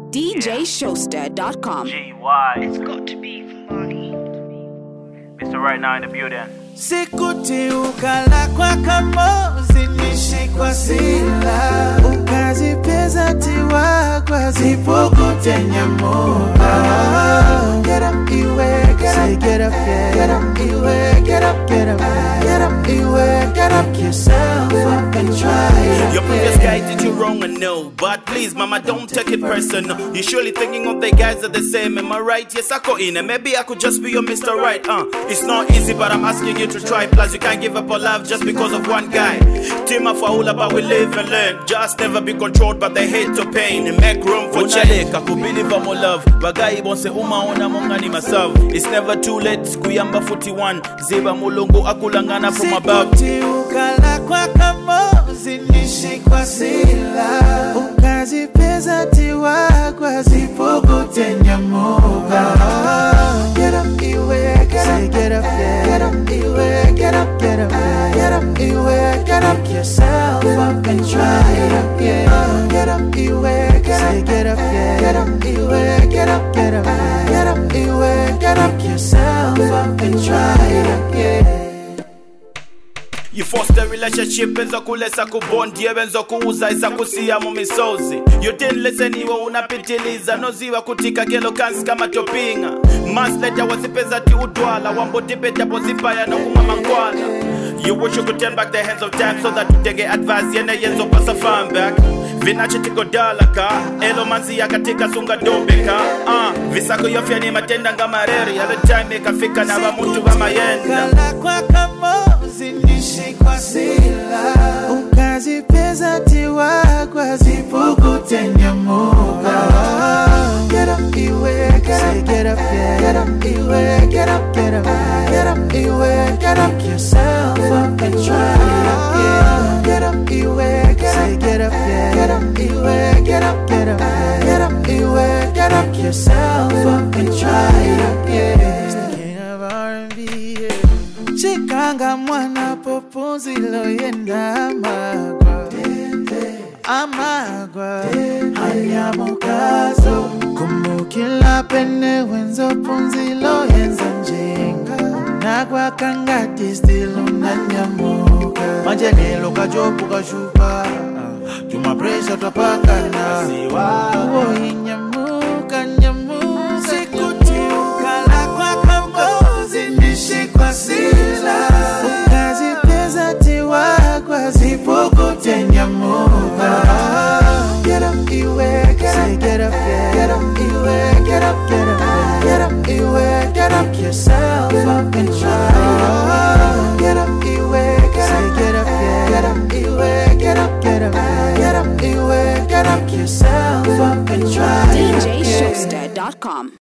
DJShowster.com. GY. It's got to be funny. Mr. Right Now in the building. Sikuti ukala kwa kamozi nishi kwa sila ukazi peza tiwa kwa zipukuti nyamura. Get up, iwe, get up, get up, get up, iwe, get up, get up, get up, iwe, get up yourself up and try it. Your previous guy did you wrong, I know, but please, mama, don't take it personal. You surely thinking of the guys are the same, am I right? Yes, I got in, and maybe I could just be your Mr. Right. It's not easy, but I'm asking you to try. Plus, you can't give up on love just because of one guy. Team of all about we live and learn. Just never be controlled by the hate or pain, and make room for change. I could believe I'm more love. Bagai won't say ona mongani myself. It's never too late. Kuyamba 41. Ziba mulungu akulangana from above. Sikuti ukala kwa kamozi nishi kwa sila ukazi peza tiwa kwa zipukuti nyamura. Get up, iwe, get up, get up, get up, iwe, get up, get up, get up, iwe, get up yourself up and try it up, yeah. Get up, iwe, get up, get up, get up, iwe, get up, get up, get up, iwe, get up yourself up and try it up, yeah. You foster relationship enzo kulesa kubondi enzo kuuza isa kusia mumisozi. You didn't listen, iwe unapitiliza noziwa kutika gelo kansi kama topinga. Months later wasipeza ti udwala wambo dibeta pozipaya na kuma mangwala. You wish you could turn back the hands of time so that you take advice yene yenzo pasa farm back. Vinache tiko dalaka elo manzi yakatika sunga dobeka. Visako yofya ni matenda ngamareri at the time ikafika na wa mtu wa mayenda. Kala kwa kamozi nishi kwa sila ukazi peza tiwa kwa zipukuti nyamura. Get up, iwe, get up, get up, get up, iwe, get up, get up, get up, iwe, get up yourself up and try it up, yeah. Get up, iwe, get up, get up, get up, iwe, get up, get up, get up, iwe, get up yourself up and try it up, yeah. It's the king of R&B, yeah. Chikanga mwana popozi loyenda amagwa haya mukazo kumbukila pene wenzo punzi loyenza njenga nagwa kangati still unanyamuka majelelo kajopu kashupa juma pressure topakana uo inyamuka nyamuka sikuti ukala kwa kambozi nishi kwa sila ukazi peza tiwa kwa zipukuti nyamura. Get up, iwe, get up, get up, get up, iwe, get up, get up, get up, iwe, get up yourself up and try. Get up, iwe, get up, get up, get up, iwe, get up, get up, get up, iwe, get up yourself up and try. DJShowster.com.